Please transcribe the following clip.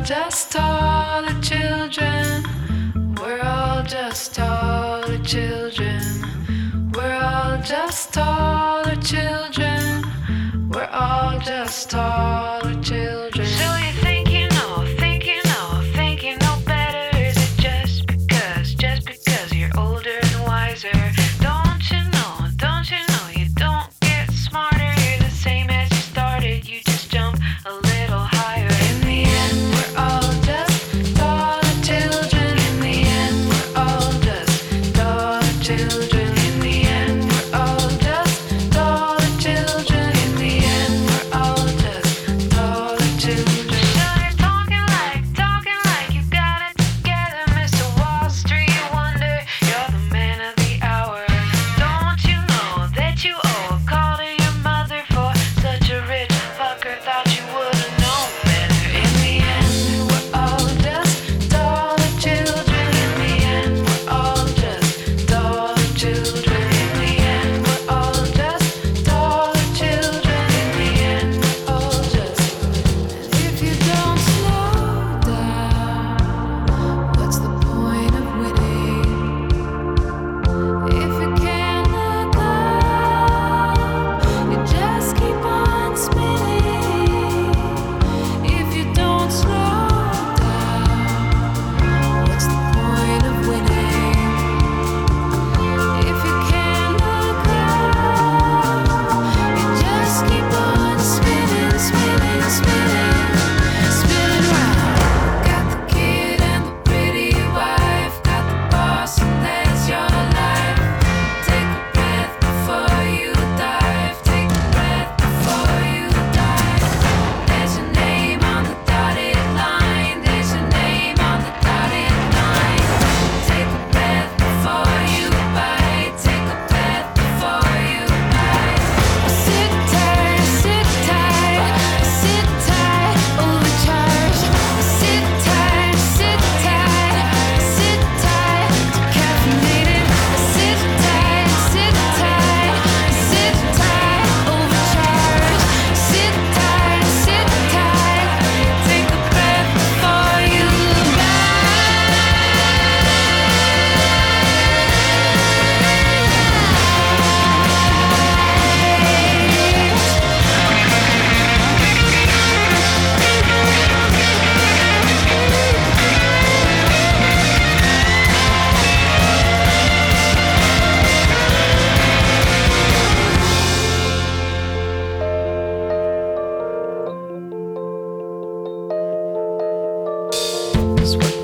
just all the children. We're all just all the children. We're all just all the children. We're all just all the children. So you think you know, think you know, think you know better? Is it just because you're older and wiser? Don't you know, you don't get smarter. You're the same as you started, you just jump a little higher. In the end, we're all just all the children. In the end, we're all just all the children. In the end, we're all just all the children. In the end, we're all just all the children. So you're talking like you got it together, Mr. Wall Street Wonder. You're the man of the hour. Don't you know that you owe a call to your mother for such a rich fucker? Thought you would've known better. In the end, we're all just all the children. In the end, we're all just all the children. In the end, we're all just all the children. In the end, we're all just. And if you don't slow down, what's the point of winning? If you can't look up, you just keep on spinning. If you don't slow down, what's the point of winning? If you can't look up, you just keep on spinning, spinning, spinning, spinning round. Got the kid and the pretty wife, got the boss and that's your life. Take a breath before you dive. Take a breath before you dive. There's your name on the dotted line. There's your name on the dotted line. Take a breath before you bite. Take a breath before you bite. Sit tight, sit tight, sit tight, overcharge. Sit tight, sit tight, sit tight, caffeinated. Sit tight, sit tight, sit tight, overcharge. Sit tight, take a breath before you bite.